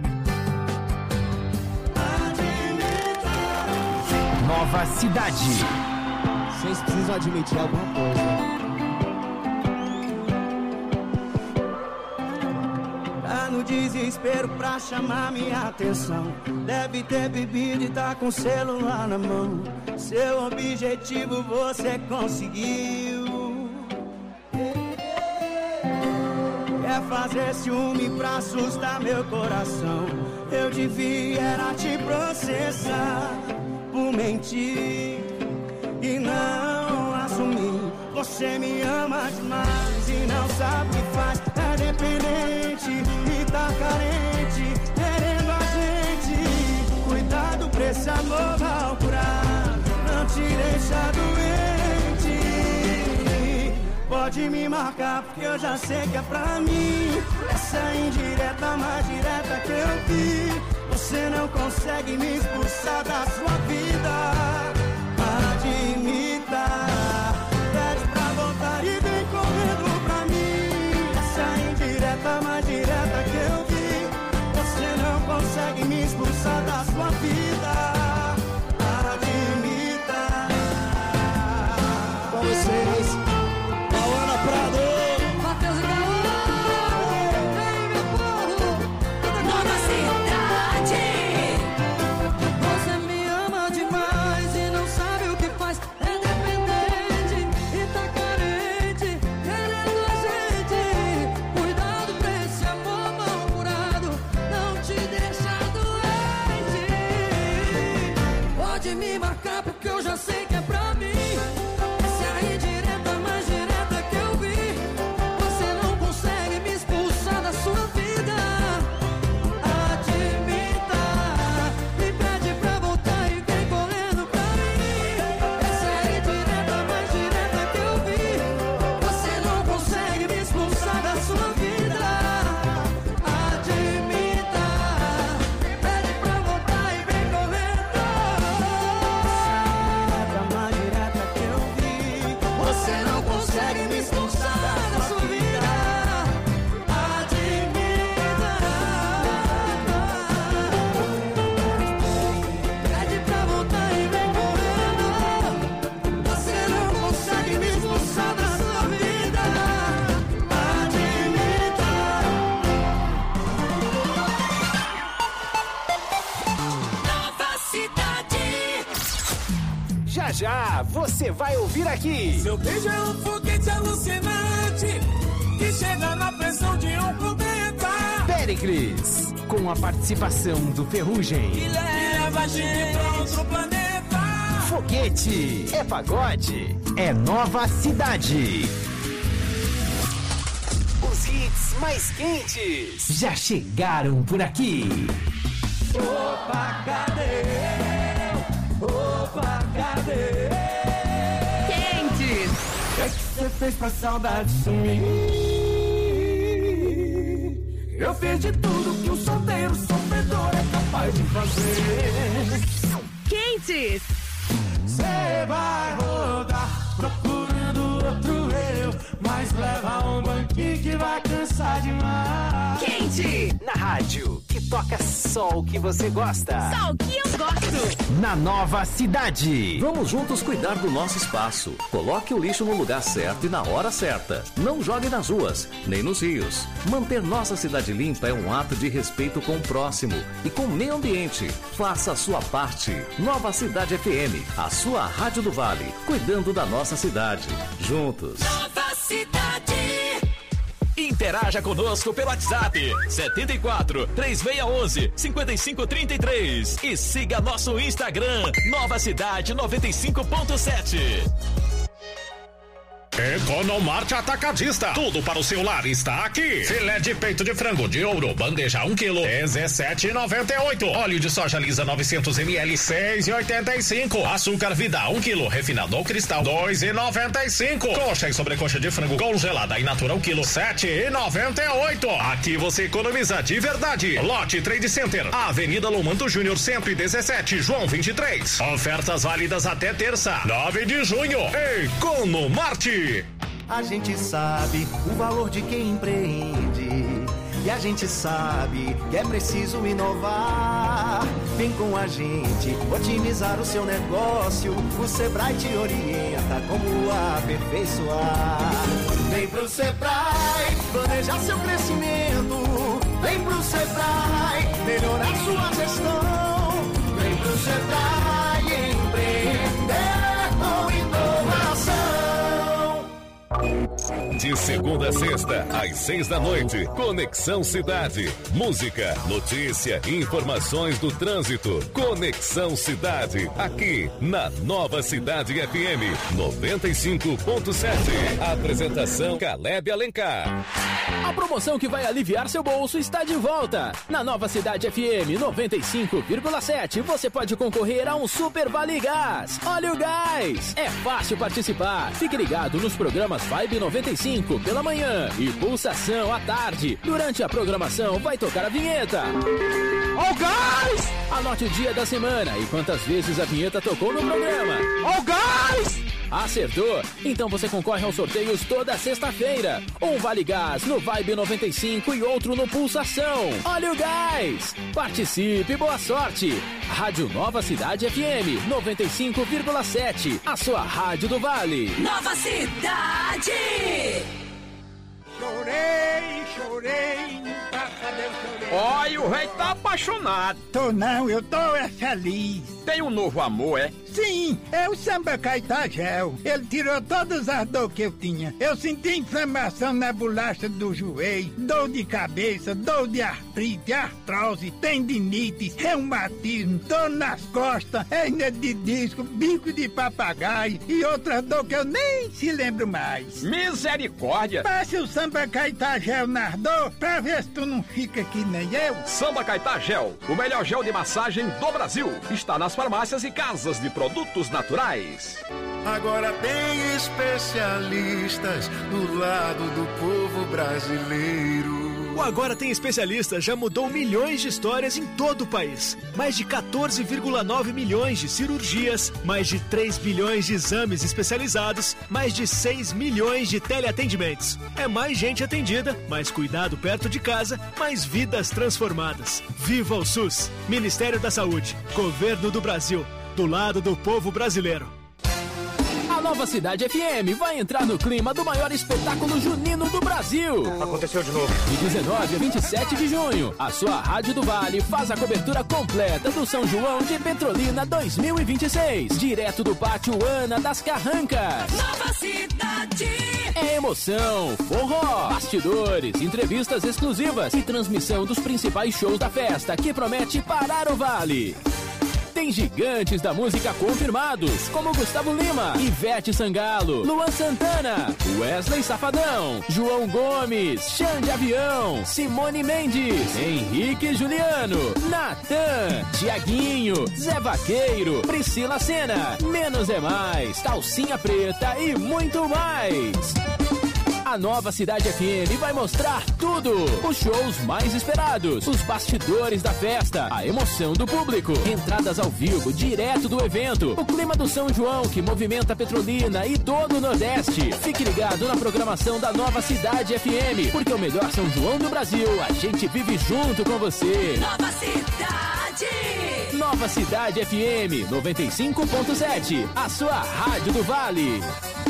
Q: Nova Cidade.
D: Vocês precisam admitir alguma coisa. Tá no desespero pra chamar minha atenção. Deve ter bebido e tá com o celular na mão. Seu objetivo você conseguiu. Quer fazer ciúme pra assustar meu coração. Eu devia era te processar por mentir e não assumir. Você me ama demais e não sabe o que faz. É dependente e tá carente, querendo a gente. Cuidado pra esse amor mal curado, não te deixa doente. Pode me marcar porque eu já sei que é pra mim. Essa é indireta, mais direta que eu vi. Você não consegue me expulsar da sua vida. Admita, pede pra voltar e vem correndo pra mim. Essa é indireta, mais direta que eu vi. Você não consegue me expulsar da sua vida. Admita. Com vocês, Ana Prado,
F: Matheus e vem meu povo, Nova Cidade. Você me ama demais e não sabe o que faz. É dependente e tá carente, querendo a gente. Cuidado pra esse amor mal curado, não te deixa doente. Pode me marcar porque eu já sei que é pra mim. Essa é a indireta, mais direta que eu vi. Você não consegue me expulsar da sua vida. Admita, me pede pra voltar e vem correndo pra mim. Essa é a indireta, mais direta que eu vi. Você não consegue me expulsar da sua vida. Admita, pede pra voltar e vem correndo.
D: a mais direta que eu vi.
F: Você não consegue me expulsar da sua vida. Admita, pede pra voltar e vem correndo. Você não consegue me expulsar da sua vida. Admita. Nova Cidade.
Q: Já já você vai ouvir aqui.
M: Seu beijo é um foguete alucinante que chega na pressão de um cometa.
Q: Péricles, com a participação do Ferrugem.
M: E leva a gente pra outro planeta.
Q: Foguete, é pagode, é Nova Cidade. Os hits mais quentes já chegaram por aqui.
D: Opa, cadê? Opa, cadê?
K: Quentes.
D: O que você fez pra saudade sumir? Eu fiz de tudo que um solteiro sofredor é capaz de fazer.
K: Quentes.
D: Cê vai rodar procurando outro eu, mas leva um banquinho que vai cansar demais.
K: Quente.
Q: Na rádio, que toca só o que você gosta.
K: Só o que eu gosto.
Q: Na Nova Cidade.
N: Vamos juntos cuidar do nosso espaço. Coloque o lixo no lugar certo e na hora certa. Não jogue nas ruas, nem nos rios. Manter nossa cidade limpa é um ato de respeito com o próximo e com o meio ambiente. Faça a sua parte. Nova Cidade FM, a sua rádio do Vale, cuidando da nossa cidade. Juntos.
K: Nova Cidade.
G: Interaja conosco pelo WhatsApp 74 3611 5533 e siga nosso Instagram Nova Cidade 95.7.
B: Economarte Atacadista. Tudo para o seu lar está aqui. Filé de peito de frango de ouro, bandeja 1 kg, 17,98. Óleo de soja lisa 900 ml, 6,85. Açúcar Vida 1 kg, refinado ou cristal, 2,95. Coxa e sobrecoxa de frango congelada e natural quilo, 7,98. Aqui você economiza de verdade. Lote Trade Center, Avenida Lomanto Júnior 117, João 23. Ofertas válidas até terça, 9 de junho. Economarte.
D: A gente sabe o valor de quem empreende. E a gente sabe que é preciso inovar. Vem com a gente otimizar o seu negócio. O Sebrae te orienta como aperfeiçoar. Vem pro Sebrae planejar seu crescimento. Vem pro Sebrae melhorar sua gestão. Vem pro Sebrae empreender com inovação.
P: De segunda a sexta, às 6 da noite, Conexão Cidade. Música, notícia, informações do trânsito. Conexão Cidade, aqui na Nova Cidade FM 95.7. Apresentação Caleb Alencar.
G: A promoção que vai aliviar seu bolso está de volta. Na Nova Cidade FM 95,7, você pode concorrer a um Super Vale Gás. Olha o gás! É fácil participar. Fique ligado nos programas Vibe 95 pela manhã e Pulsação à tarde. Durante a programação vai tocar a vinheta. Ó o gás! Anote o dia da semana e quantas vezes a vinheta tocou no programa. Ó o gás! Acertou? Então você concorre aos sorteios toda sexta-feira. Um Vale Gás no Vibe 95 e outro no Pulsação. Olha o gás! Participe, boa sorte! Rádio Nova Cidade FM 95,7. A sua rádio do Vale.
F: Nova Cidade!
S: Chorei, nunca cadê eu chorei. Olha, o rei tá apaixonado.
T: Tô não, eu tô feliz.
S: Tem um novo amor, é?
T: Sim, é o Samba Caetagel. Ele tirou todas as dores que eu tinha. Eu senti inflamação na bolacha do joelho, dor de cabeça, dor de artrite, artrose, tendinite, reumatismo, dor nas costas, hernia de disco, bico de papagaio e outras dores que eu nem se lembro mais.
S: Misericórdia!
T: Passe o Samba Caetagel nas dores pra ver se tu não fica que nem eu.
S: Samba Caetagel, o melhor gel de massagem do Brasil. Está nas farmácias e casas de produtos naturais.
M: Agora tem especialistas do lado do povo brasileiro.
U: O Agora Tem Especialistas já mudou milhões de histórias em todo o país. Mais de 14,9 milhões de cirurgias, mais de 3 bilhões de exames especializados, mais de 6 milhões de teleatendimentos. É mais gente atendida, mais cuidado perto de casa, mais vidas transformadas. Viva o SUS! Ministério da Saúde, Governo do Brasil, do lado do povo brasileiro.
G: A Nova Cidade FM vai entrar no clima do maior espetáculo junino do Brasil.
S: Aconteceu de novo.
G: De 19 a 27 de junho, a sua Rádio do Vale faz a cobertura completa do São João de Petrolina 2026. Direto do Pátio Ana das Carrancas.
F: Nova Cidade!
G: É emoção, forró, bastidores, entrevistas exclusivas e transmissão dos principais shows da festa que promete parar o Vale. Tem gigantes da música confirmados, como Gustavo Lima, Ivete Sangalo, Luan Santana, Wesley Safadão, João Gomes, Xande Avião, Simone Mendes, Henrique Juliano, Natan, Tiaguinho, Zé Vaqueiro, Priscila Sena, Menos é Mais, Calcinha Preta e muito mais. A Nova Cidade FM vai mostrar tudo. Os shows mais esperados, os bastidores da festa, a emoção do público, entradas ao vivo direto do evento, o clima do São João que movimenta Petrolina e todo o Nordeste. Fique ligado na programação da Nova Cidade FM, porque o melhor São João do Brasil a gente vive junto com você.
F: Nova Cidade!
G: Nova Cidade FM 95.7, a sua rádio do Vale.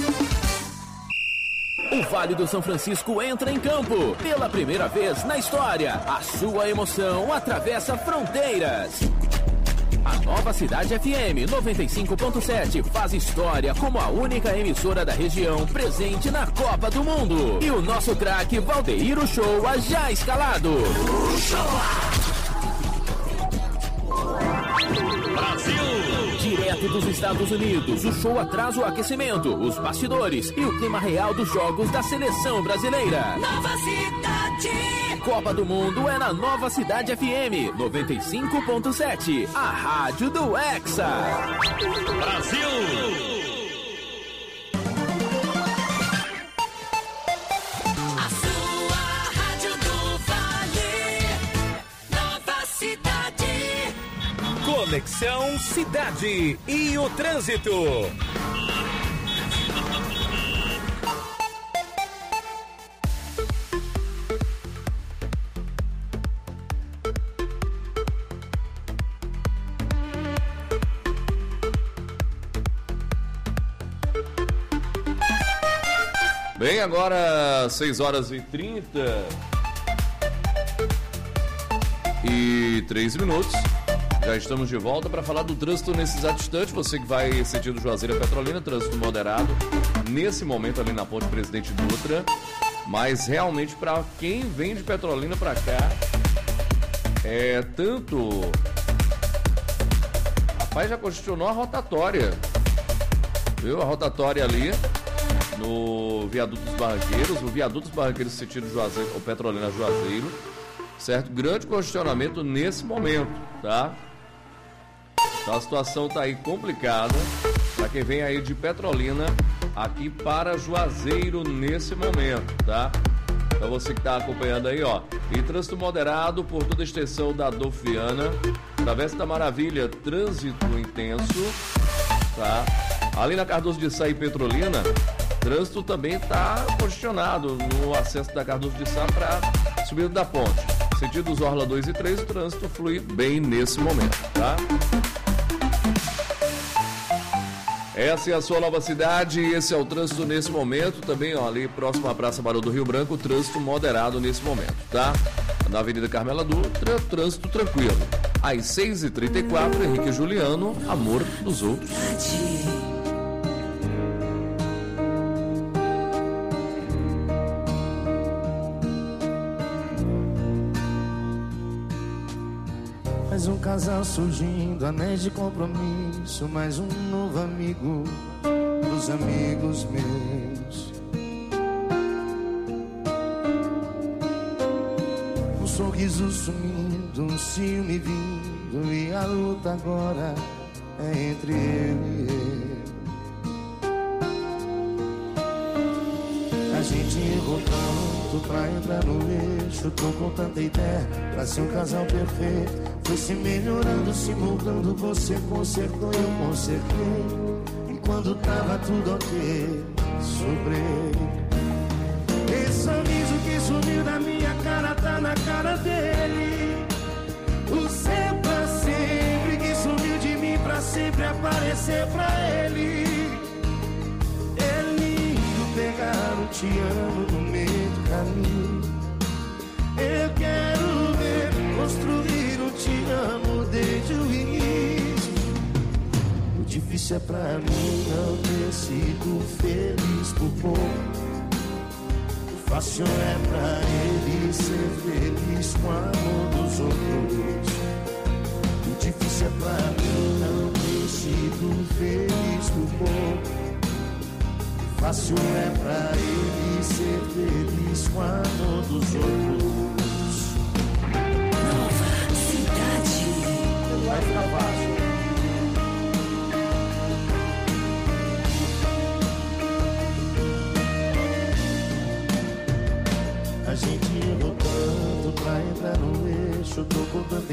G: O Vale do São Francisco entra em campo. Pela primeira vez na história, a sua emoção atravessa fronteiras. A Nova Cidade FM 95.7 faz história como a única emissora da região presente na Copa do Mundo. E o nosso craque Valdeir Uchoa já escalado.
F: Brasil!
G: Direto dos Estados Unidos, o show atrasa o aquecimento, os bastidores e o clima real dos jogos da seleção brasileira.
F: Nova Cidade!
G: Copa do Mundo é na Nova Cidade FM 95.7, a rádio do Hexa.
F: Brasil!
N: Conexão Cidade e o trânsito.
C: Bem, agora 6h33. Já estamos de volta para falar do trânsito nesse exato instante. Você que vai sentido Juazeiro a Petrolina, trânsito moderado nesse momento ali na ponte Presidente Dutra, mas realmente para quem vem de Petrolina para cá, tanto... Rapaz, já congestionou a rotatória, viu? A rotatória ali no Viaduto dos Barranqueiros, o Viaduto dos Barranqueiros sentido Juazeiro, ou Petrolina Juazeiro, certo? Grande congestionamento nesse momento, tá? Então a situação tá aí complicada para quem vem aí de Petrolina aqui para Juazeiro nesse momento, tá? Então você que tá acompanhando aí, ó, e trânsito moderado por toda a extensão da Adolfo Viana, Travessa da Maravilha, trânsito intenso, tá? Ali na Cardoso de Sá e Petrolina, trânsito também tá congestionado no acesso da Cardoso de Sá para subida da ponte. Sentidos Orla 2 e 3, o trânsito flui bem nesse momento, tá? Essa é a sua nova cidade e esse é o trânsito nesse momento. Também, ó, ali próximo à Praça Barão do Rio Branco, o trânsito moderado nesse momento, tá? Na Avenida Carmela Dutra, trânsito tranquilo. Às 6h34, Henrique Juliano, Amor dos Outros.
D: Mais um casal surgindo, anéis de compromisso, mais um novo amigo dos amigos meus. Um sorriso sumindo, um ciúme vindo, e a luta agora é entre ele e eu. A gente errou tanto pra entrar no eixo, tô com tanta ideia pra ser um casal perfeito. Foi se melhorando, se moldando, você consertou, eu consertei. E quando tava tudo ok, sobrei. Esse sorriso que sumiu da minha cara tá na cara dele. O seu pra sempre que sumiu de mim pra sempre aparecer pra ele. É lindo pegar o te amo no meio do caminho. Eu quero ver construir o te amo desde o início. O difícil é pra mim não ter sido feliz por pouco. O fácil é pra ele ser feliz com o amor dos outros. O difícil é pra mim não ter sido feliz por pouco. O fácil é pra ele ser feliz com o amor dos outros. Vai ficar fácil. A gente errou tanto pra entrar no eixo, tô com tanta